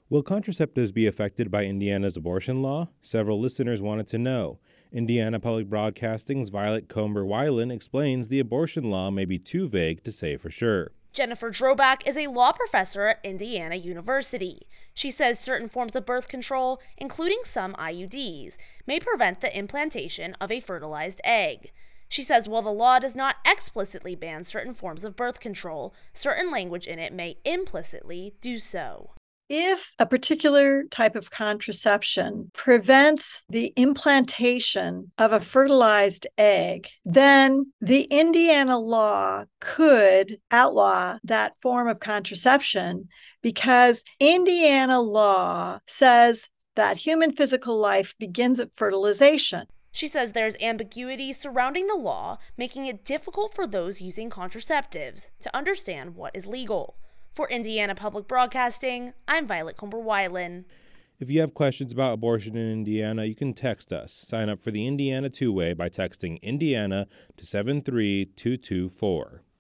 Will contraceptives be affected by Indiana's abortion law? Several listeners wanted to know. Indiana Public Broadcasting's Violet Comber-Weiland explains the abortion law may be too vague to say for sure. Jennifer Drobak is a law professor at Indiana University. She says certain forms of birth control, including some IUDs, may prevent the implantation of a fertilized egg. She says while the law does not explicitly ban certain forms of birth control, certain language in it may implicitly do so. If a particular type of contraception prevents the implantation of a fertilized egg, then the Indiana law could outlaw that form of contraception because Indiana law says that human physical life begins at fertilization. She says there's ambiguity surrounding the law, making it difficult for those using contraceptives to understand what is legal. For Indiana Public Broadcasting, I'm Violet Comber-Weiland. If you have questions about abortion in Indiana, you can text us. Sign up for the Indiana Two-Way by texting Indiana to 73224.